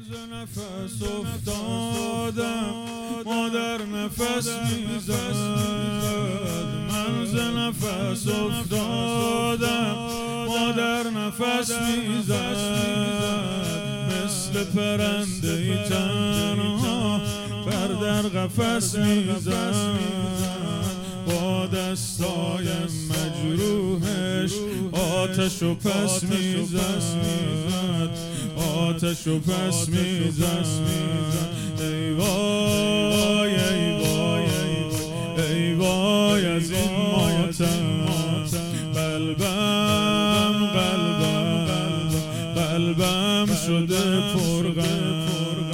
نفس افتادم مادر نفس میزد، من ز نفس افتادم مادر نفس میزد، مثل پرنده تنها پر در قفس میزد، با دستای مجروحش آتشو پس میزد، آتشو پس میزد. ای وای ای وای ای وای از این ماتم، قلبم قلبم شده پرغم،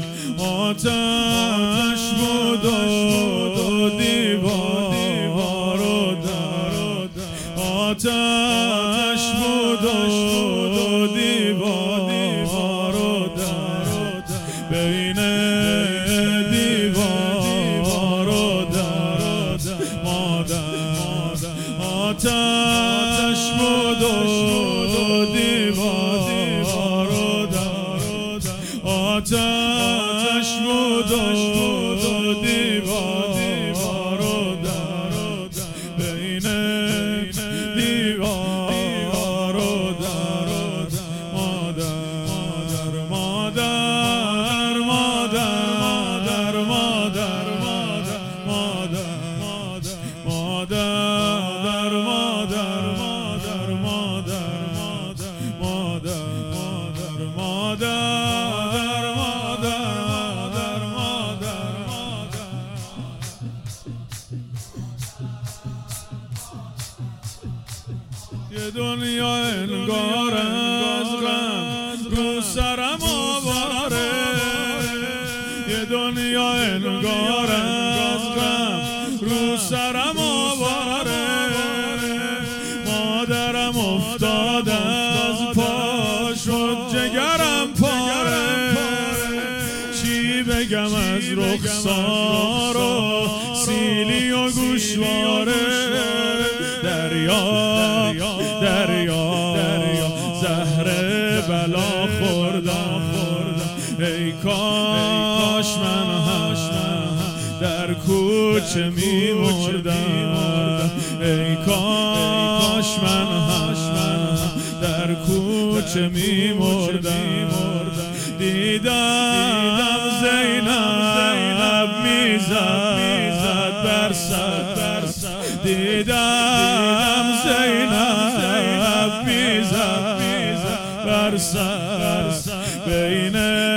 آتش بود و دیوار و در، آتش بود و دیوار و در، بین دیوار و در مادر، آتش بود و دیوار و در، آتش بود و دیوار و در، بین دیوار و در، مادر مادر مادر مادر مادر مادر مادر مادر مادر مادر مادر مادر. یه دنیا انگار از غم رو سرم آواره، یه دنیا انگار از غم رو سرم آواره، مادرم افتاد از پا شد جگرم پاره، چی بگم از رخسار و سیلی و گوشواره، دریا زهر بلا خوردم، ای کاش من در کوچه می‌مردم، ای کاش من در کوچه می‌مردم، دیدم زینب میزد بر سر، دیدم زینب میزد بر سر، بین